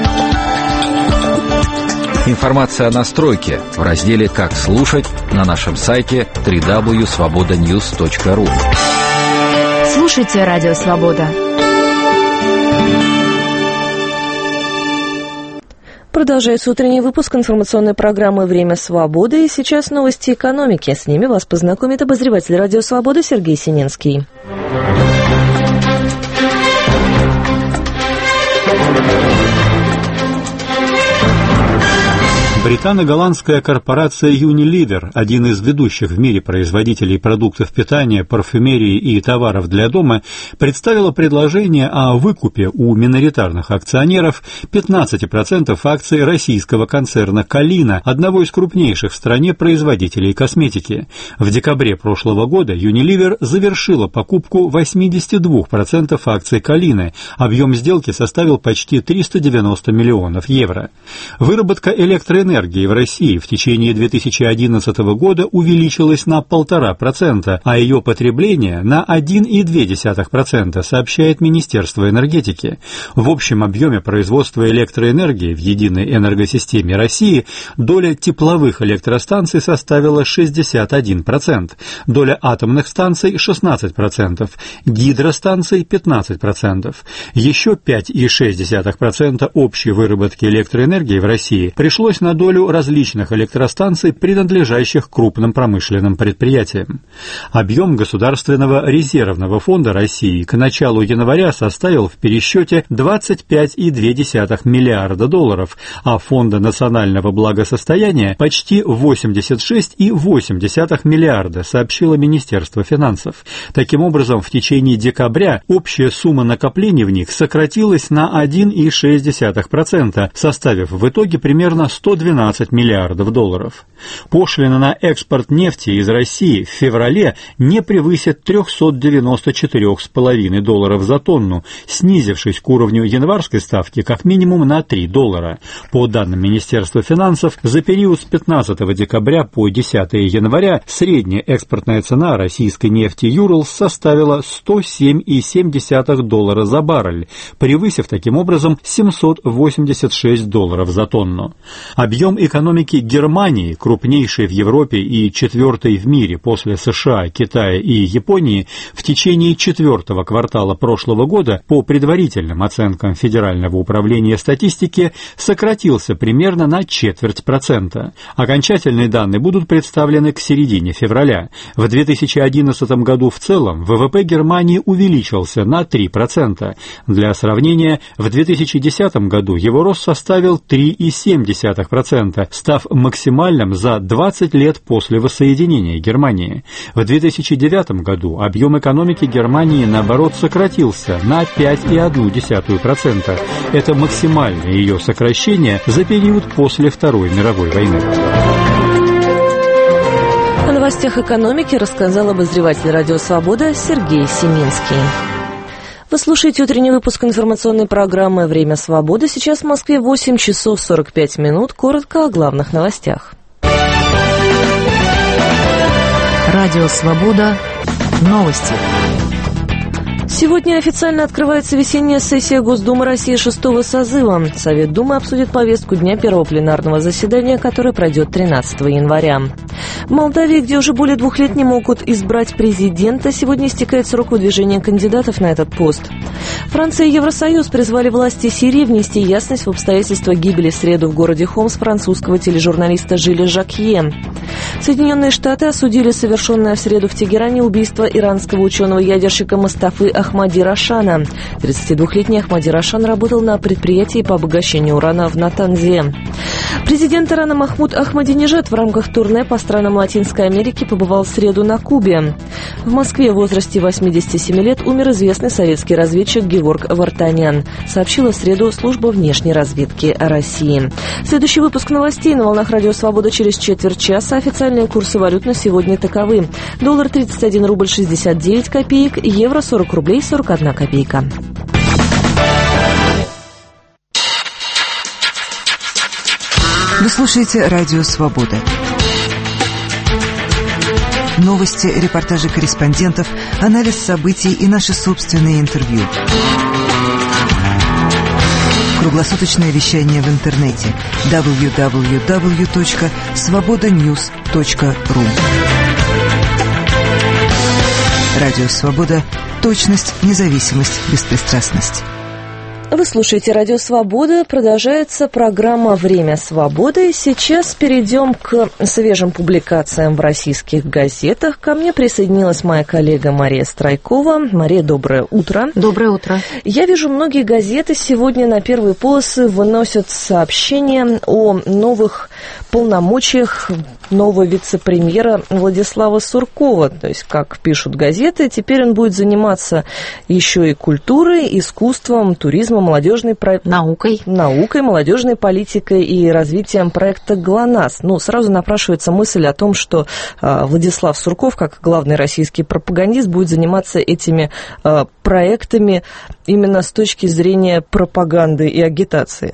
[SPEAKER 21] Информация о настройке в разделе «Как слушать» на нашем сайте www.svobodanews.ru.
[SPEAKER 15] Слушайте Радио Свобода.
[SPEAKER 1] Продолжается утренний выпуск информационной программы «Время свободы». И сейчас новости экономики. С ними вас познакомит обозреватель Радио Свобода Сергей Синенский.
[SPEAKER 9] Британо-голландская корпорация Unilever, один из ведущих в мире производителей продуктов питания, парфюмерии и товаров для дома, представила предложение о выкупе у миноритарных акционеров 15% акций российского концерна «Калина», одного из крупнейших в стране производителей косметики. В декабре прошлого года Unilever завершила покупку 82% акций «Калины». Объем сделки составил почти 390 миллионов евро. Выработка электроэнергии в России в течение 2011 года увеличилась на 1,5%, а ее потребление на 1,2%, сообщает Министерство энергетики. В общем объеме производства электроэнергии в единой энергосистеме России доля тепловых электростанций составила 61%, доля атомных станций 16%, гидростанций 15%. Еще 5,6% общей выработки электроэнергии в России пришлось на долю различных электростанций, принадлежащих крупным промышленным предприятиям. Объем Государственного резервного фонда России к началу января составил в пересчете 25,2 миллиарда долларов, а Фонда национального благосостояния почти 86,8 миллиарда, сообщило Министерство финансов. Таким образом, в течение декабря общая сумма накоплений в них сократилась на 1,6%, составив в итоге примерно 112 миллиардов долларов. Пошлина на экспорт нефти из России в феврале не превысит $394,5 за тонну, снизившись к уровню январской ставки как минимум на $3. По данным Министерства финансов, за период с 15 декабря по 10 января средняя экспортная цена российской нефти «Юралс» составила $107,7 за баррель, превысив таким образом $786 за тонну. Объем экономики Германии, крупнейшей в Европе и четвертой в мире после США, Китая и Японии, в течение четвертого квартала прошлого года, по предварительным оценкам Федерального управления статистики, сократился примерно на 0,25%. Окончательные данные будут представлены к середине февраля. В 2011 году в целом ВВП Германии увеличился на 3%. Для сравнения, в 2010 году его рост составил 3,7%. 2%, став максимальным за 20 лет после воссоединения Германии. В 2009 году объем экономики Германии, наоборот, сократился на 5,1%. Это максимальное ее сокращение за период после Второй мировой войны.
[SPEAKER 1] О новостях экономики рассказал обозреватель «Радио Свобода» Сергей Семинский. Вы слушаете утренний выпуск информационной программы «Время свободы». Сейчас в Москве 8 часов 45 минут. Коротко о главных новостях.
[SPEAKER 15] Радио Свобода. Новости.
[SPEAKER 1] Сегодня официально открывается весенняя сессия Госдумы России 6-го созыва. Совет Думы обсудит повестку дня первого пленарного заседания, которое пройдет 13 января. В Молдавии, где уже более 2 лет не могут избрать президента, сегодня истекает срок выдвижения кандидатов на этот пост. Франция и Евросоюз призвали власти Сирии внести ясность в обстоятельства гибели в среду в городе Хомс французского тележурналиста Жиля Жакье. Соединенные Штаты осудили совершенное в среду в Тегеране убийство иранского ученого-ядерщика Мустафы Ахмади Рашана. 32-летний Ахмади Рашан работал на предприятии по обогащению урана в Натанзе. Президент Ирана Махмуд Ахмадинежад в рамках турне по странам Латинской Америки побывал в среду на Кубе. В Москве в возрасте 87 лет умер известный советский разведчик Геворг Вартанян, сообщила в среду служба внешней разведки России. Следующий выпуск новостей на волнах Радио Свобода через четверть часа. Официальные курсы валют на сегодня таковы. Доллар 31 рубль 69 копеек, евро 40 рублей 41 копейка.
[SPEAKER 10] Вы слушаете Радио Свобода. Новости, репортажи корреспондентов, анализ событий и наши собственные интервью. Круглосуточное вещание в интернете www.svobodanews.ru. Радио Свобода. Точность, независимость, беспристрастность.
[SPEAKER 1] Вы слушаете «Радио Свобода». Продолжается программа «Время свободы». Сейчас перейдем к свежим публикациям в российских газетах. Ко мне присоединилась моя коллега Мария Страйкова. Мария, доброе утро.
[SPEAKER 15] Доброе утро.
[SPEAKER 1] Я вижу, многие газеты сегодня на первые полосы выносят сообщения о новых полномочиях нового вице-премьера Владислава Суркова. То есть, как пишут газеты, теперь он будет заниматься еще и культурой, искусством, туризмом, наукой, молодежной политикой и развитием проекта ГЛОНАСС. Ну, сразу напрашивается мысль о том, что Владислав Сурков, как главный российский пропагандист, будет заниматься этими проектами именно с точки зрения пропаганды и агитации.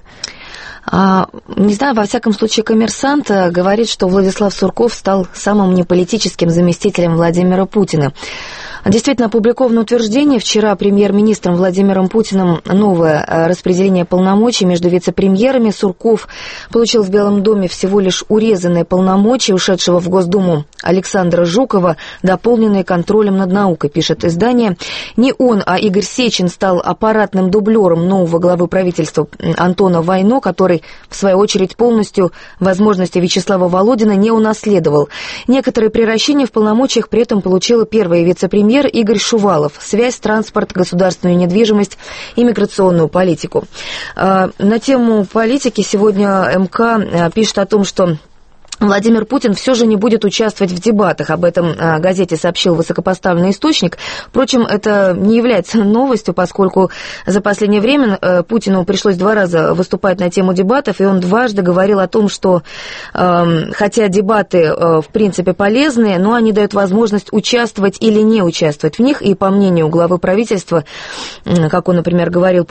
[SPEAKER 15] Не знаю, во всяком случае, «Коммерсант» говорит, что Владислав Сурков стал самым неполитическим заместителем Владимира Путина. Действительно, опубликовано утверждение вчера премьер-министром Владимиром Путиным новое распределение полномочий между вице-премьерами. Сурков получил в Белом доме всего лишь урезанные полномочия ушедшего в Госдуму Александра Жукова, дополненные контролем над наукой, пишет издание. Не он, а Игорь Сечин стал аппаратным дублером нового главы правительства Антона Войно, который, в свою очередь, полностью возможности Вячеслава Володина не унаследовал. Некоторые превращения в полномочиях при этом получила первая вице-премьер Игорь Шувалов. Связь, транспорт, государственную недвижимость и миграционную политику. На тему политики сегодня МК пишет о том, что Владимир Путин все же не будет участвовать в дебатах. Об этом газете сообщил высокопоставленный источник. Впрочем, это не является новостью, поскольку за последнее время Путину пришлось 2 раза выступать на тему дебатов, и он дважды говорил о том, что хотя дебаты в принципе полезные, но они дают возможность участвовать или не участвовать в них. И по мнению главы правительства, как он, например, говорил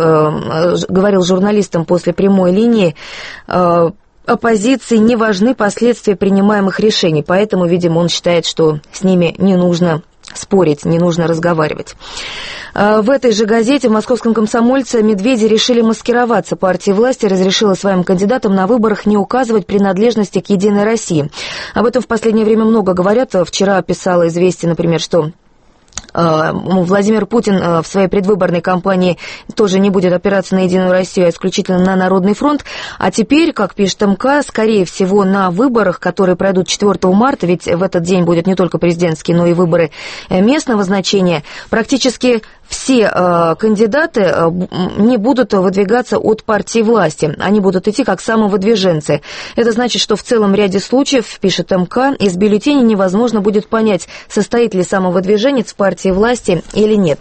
[SPEAKER 15] журналистам после прямой линии, оппозиции не важны последствия принимаемых решений, поэтому, видимо, он считает, что с ними не нужно спорить, не нужно разговаривать. В этой же газете в «Московском комсомольце» медведи решили маскироваться. Партия власти разрешила своим кандидатам на выборах не указывать принадлежности к «Единой России». Об этом в последнее время много говорят. Вчера писала «Известия», например, что Владимир Путин в своей предвыборной кампании тоже не будет опираться на «Единую Россию», а исключительно на Народный фронт. А теперь, как пишет МК, скорее всего, на выборах, которые пройдут 4 марта, ведь в этот день будет не только президентские, но и выборы местного значения, практически все кандидаты не будут выдвигаться от партии власти. Они будут идти как самовыдвиженцы. Это значит, что в целом ряде случаев, пишет МК, из бюллетеней невозможно будет понять, состоит ли самовыдвиженец в партии власти или нет.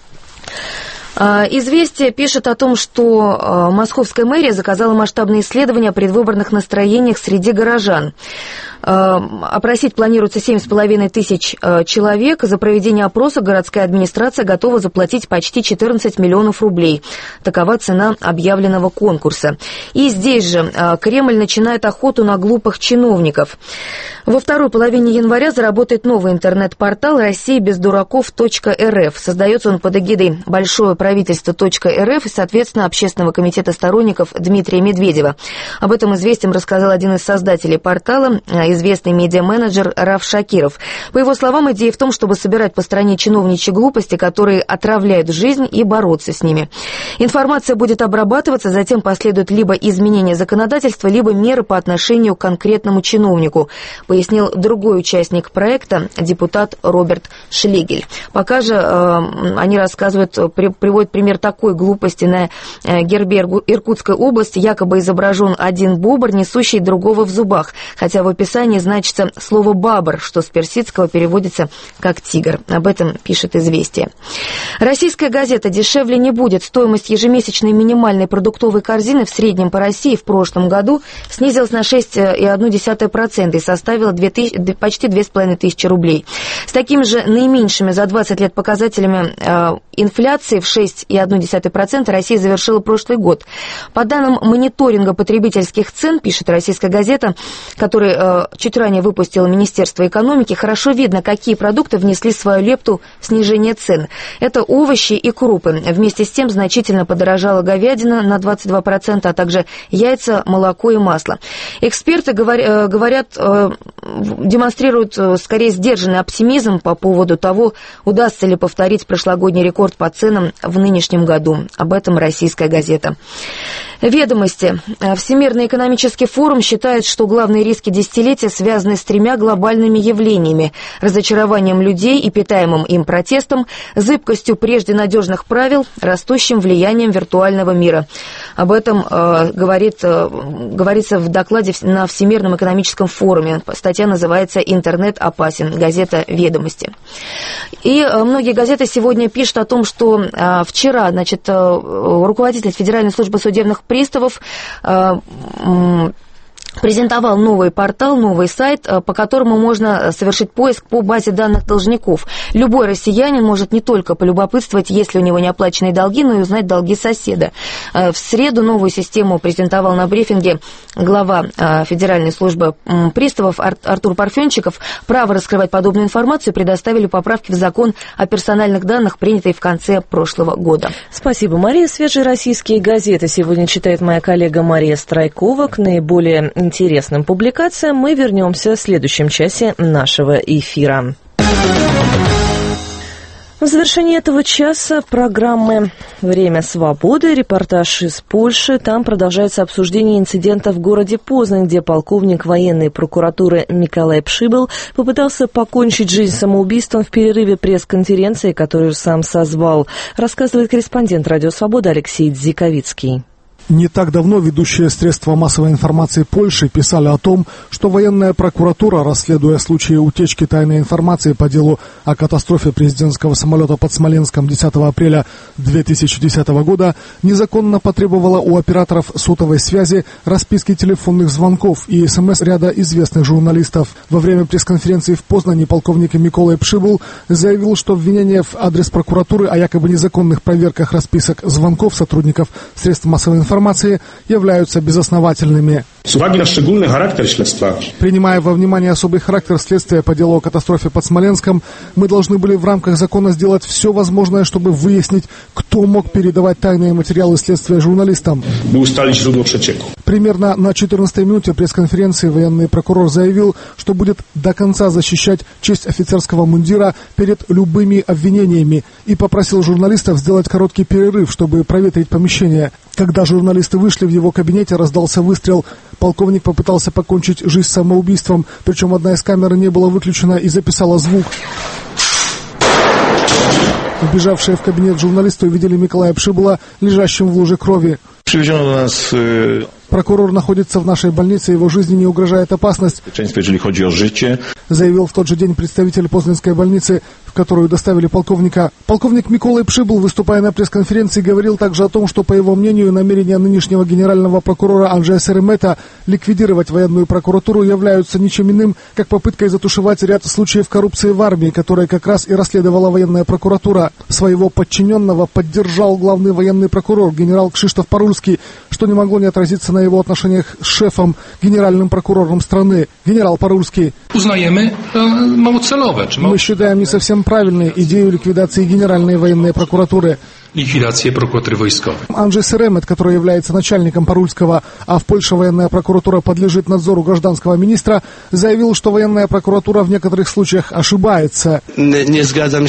[SPEAKER 15] «Известия» пишет о том, что московская мэрия заказала масштабные исследования о предвыборных настроениях среди горожан. Опросить планируется 7,5 тысяч человек. За проведение опроса городская администрация готова заплатить почти 14 миллионов рублей. Такова цена объявленного конкурса. И здесь же Кремль начинает охоту на глупых чиновников. Во второй половине января заработает новый интернет-портал «Россиябездураков.рф». Создается он под эгидой «Большое правительство.рф» и, соответственно, Общественного комитета сторонников Дмитрия Медведева. Об этом «Известиям» рассказал один из создателей портала, известный медиа-менеджер Раф Шакиров. По его словам, идея в том, чтобы собирать по стране чиновничьи глупости, которые отравляют жизнь, и бороться с ними. Информация будет обрабатываться, затем последует либо изменение законодательства, либо меры по отношению к конкретному чиновнику, пояснил другой участник проекта, депутат Роберт Шлегель. Пока же они рассказывают, приводят пример такой глупости. На гербе Иркутской области якобы изображен один бобр, несущий другого в зубах, хотя в описании значится слово «бабр», что с персидского переводится как «тигр». Об этом пишет «Известия». Российская газета «Дешевле не будет». Стоимость ежемесячной минимальной продуктовой корзины в среднем по России в прошлом году снизилась на 6,1% и составила почти 2500 рублей. С такими же наименьшими за 20 лет показателями инфляции в 6,1% Россия завершила прошлый год. По данным мониторинга потребительских цен, пишет «Российская газета», который чуть ранее выпустило Министерство экономики, хорошо видно, какие продукты внесли свою лепту в снижение цен. Это овощи и крупы. Вместе с тем значительно подорожала говядина на 22%, а также яйца, молоко и масло. Эксперты говорят, демонстрируют скорее сдержанный оптимизм по поводу того, удастся ли повторить прошлогодний рекорд по ценам в нынешнем году. Об этом «Российская газета». «Ведомости». Всемирный экономический форум считает, что главные риски десятилетия связаны с тремя глобальными явлениями: разочарованием людей и питаемым им протестом, зыбкостью прежде надежных правил, растущим влиянием виртуального мира. Об этом говорится в докладе на Всемирном экономическом форуме. Статья называется «Интернет опасен», газета «Ведомости». И многие газеты сегодня пишут о том, что вчера, руководитель Федеральной службы судебных приставов презентовал новый портал, новый сайт, по которому можно совершить поиск по базе данных должников. Любой россиянин может не только полюбопытствовать, есть ли у него неоплаченные долги, но и узнать долги соседа. В среду новую систему презентовал на брифинге глава Федеральной службы приставов Артур Парфенчиков. Право раскрывать подобную информацию предоставили поправки в закон о персональных данных, принятый в конце прошлого года.
[SPEAKER 1] Спасибо, Мария. Свежие российские газеты сегодня читает моя коллега Мария Страйкова. К наиболее интересным публикациям мы вернемся в следующем часе нашего эфира. В завершении этого часа программы «Время свободы», репортаж из Польши. Там продолжается обсуждение инцидента в городе Познань, где полковник военной прокуратуры Миколай Пшибл попытался покончить жизнь самоубийством в перерыве пресс-конференции, которую сам созвал. Рассказывает корреспондент «Радио Свобода» Алексей Дзиковицкий.
[SPEAKER 11] Не так давно ведущие средства массовой информации Польши писали о том, что военная прокуратура, расследуя случаи утечки тайной информации по делу о катастрофе президентского самолета под Смоленском 10 апреля 2010 года, незаконно потребовала у операторов сотовой связи расписки телефонных звонков и СМС ряда известных журналистов. Во время пресс-конференции в Познани полковник Миколай Пшибл заявил, что обвинения в адрес прокуратуры о якобы незаконных проверках расписок звонков сотрудников средств массовой информации являются безосновательными. Принимая во внимание особый характер следствия по делу о катастрофе под Смоленском, мы должны были в рамках закона сделать все возможное, чтобы выяснить, кто мог передавать тайные материалы следствия журналистам. Примерно на 14-й минуте пресс-конференции военный прокурор заявил, что будет до конца защищать честь офицерского мундира перед любыми обвинениями, и попросил журналистов сделать короткий перерыв, чтобы проветрить помещение. Когда журналисты вышли, в его кабинете раздался выстрел. Полковник попытался покончить жизнь самоубийством, причем одна из камер не была выключена и записала звук. Вбежавшие в кабинет журналисты увидели Миколая Пшибла лежащим в луже крови.
[SPEAKER 12] Przywiezione do nas
[SPEAKER 11] Прокурор находится в нашей больнице, его жизни не угрожает опасность,
[SPEAKER 12] jeżeli chodzi o życie.
[SPEAKER 11] Заявил в тот же день представитель Познанской больницы, в которую доставили полковника. Полковник Микола Пшибл, выступая на пресс-конференции, говорил также о том, что, по его мнению, намерения нынешнего генерального прокурора Анджея Серемета ликвидировать военную прокуратуру являются ничем иным, как попыткой затушевать ряд случаев коррупции в армии, которые как раз и расследовала военная прокуратура. Своего подчиненного поддержал главный военный прокурор генерал Кшиштоф Парульский, что не могло не отразиться на его отношениях с шефом, генеральным прокурором страны. Генерал Парульский. Мы считаем не совсем правильной идею ликвидации Генеральной военной прокуратуры.
[SPEAKER 13] Ликвидации прокуратуры войсковой.
[SPEAKER 11] Анджей Серемет, который является начальником Парульского, а в Польше военная прокуратура подлежит надзору гражданского министра, заявил, что военная прокуратура в некоторых случаях ошибается. Я не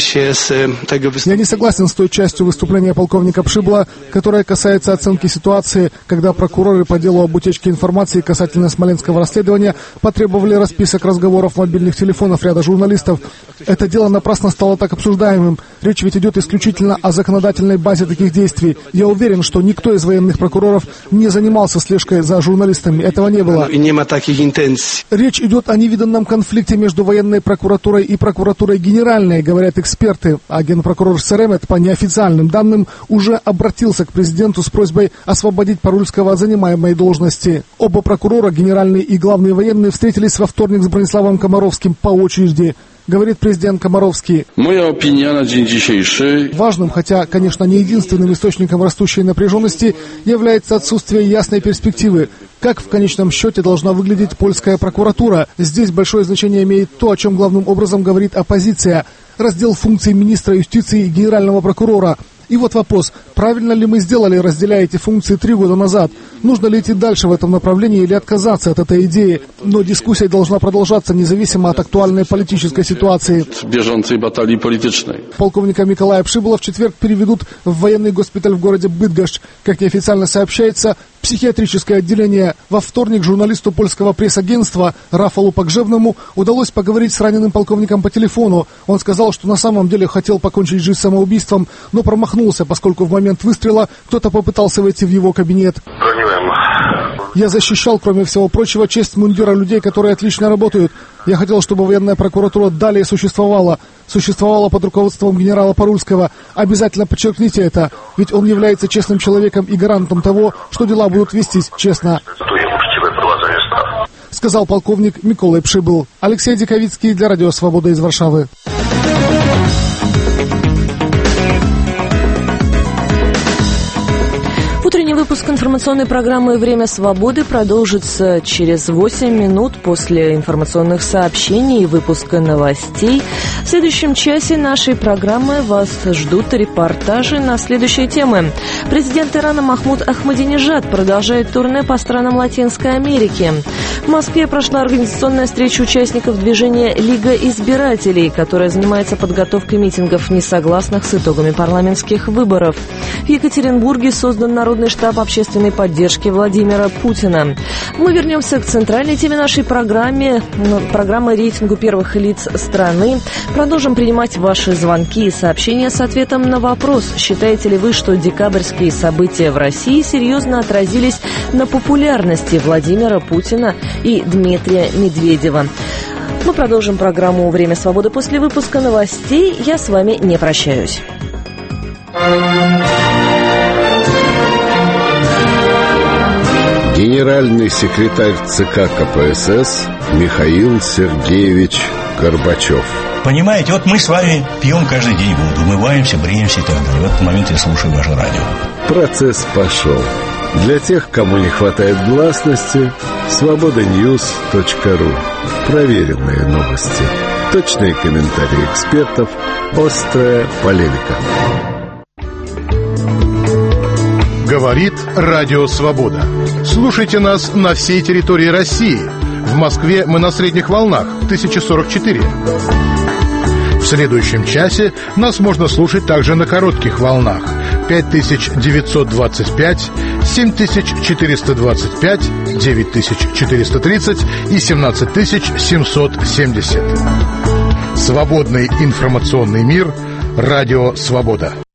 [SPEAKER 11] согласен с той частью выступления полковника Пшибла, которая касается оценки ситуации, когда прокуроры по делу об утечке информации касательно смоленского расследования потребовали расписок разговоров мобильных телефонов ряда журналистов. Это дело напрасно стало так обсуждаемым. Речь ведь идет исключительно о законодательной базе таких действий. Я уверен, что никто из военных прокуроров не занимался слежкой за журналистами. Этого не было. Речь идет о невиданном конфликте между военной прокуратурой и прокуратурой генеральной, говорят эксперты. А генпрокурор Серемет, по неофициальным данным, уже обратился к президенту с просьбой освободить Парульского от занимаемой должности. Оба прокурора, генеральный и главный военный, встретились во вторник с Брониславом Комаровским по очереди. Говорит президент Комаровский.
[SPEAKER 13] Моя опиния на день dzisiejszy.
[SPEAKER 11] Важным, хотя, конечно, не единственным источником растущей напряженности является отсутствие ясной перспективы. Как в конечном счете должна выглядеть польская прокуратура? Здесь большое значение имеет то, о чем главным образом говорит оппозиция. Раздел функций министра юстиции и генерального прокурора. И вот вопрос, правильно ли мы сделали, разделяя эти функции 3 года назад? Нужно ли идти дальше в этом направлении или отказаться от этой идеи? Но дискуссия должна продолжаться независимо от актуальной политической ситуации.
[SPEAKER 13] Бежонцей баталии политичной.
[SPEAKER 11] Полковника Миколая Пшибла в четверг переведут в военный госпиталь в городе Быдгощ. Как неофициально сообщается, психиатрическое отделение. Во вторник журналисту польского пресс-агентства Рафалу Погжевному удалось поговорить с раненым полковником по телефону. Он сказал, что на самом деле хотел покончить жизнь самоубийством, но промахнулся, поскольку в момент выстрела кто-то попытался войти в его кабинет. Я защищал, кроме всего прочего, честь мундира людей, которые отлично работают. Я хотел, чтобы военная прокуратура далее существовала под руководством генерала Парульского. Обязательно подчеркните это, ведь он является честным человеком и гарантом того, что дела будут вестись честно. Сказал полковник Микола Пшибл. Алексей Диковицкий для Радио Свобода из Варшавы.
[SPEAKER 1] Утренний выпуск информационной программы «Время свободы» продолжится через 8 минут после информационных сообщений и выпуска новостей. В следующем часе нашей программы вас ждут репортажи на следующие темы. Президент Ирана Махмуд Ахмадинежад продолжает турне по странам Латинской Америки. В Москве прошла организационная встреча участников движения «Лига избирателей», которая занимается подготовкой митингов несогласных с итогами парламентских выборов. В Екатеринбурге создан Народный штаб общественной поддержки Владимира Путина. Мы вернемся к центральной теме нашей программы рейтингу первых лиц страны. Продолжим принимать ваши звонки и сообщения с ответом на вопрос: считаете ли вы, что декабрьские события в России серьезно отразились на популярности Владимира Путина и Дмитрия Медведева? Мы продолжим программу «Время свободы» после выпуска новостей. Я с вами не прощаюсь.
[SPEAKER 14] Генеральный секретарь ЦК КПСС Михаил Сергеевич Горбачев.
[SPEAKER 17] Понимаете, вот мы с вами пьем каждый день воду, умываемся, бреемся и так далее. В этот момент я слушаю ваше радио.
[SPEAKER 14] Процесс пошел. Для тех, кому не хватает гласности, svobodanews.ru. Проверенные новости, точные комментарии экспертов, острая полемика.
[SPEAKER 18] Говорит Радио Свобода. Слушайте нас на всей территории России. В Москве мы на средних волнах 1044. В следующем часе нас можно слушать также на коротких волнах 5925, 7425, 9430 и 17770. Свободный информационный мир Радио «Свобода».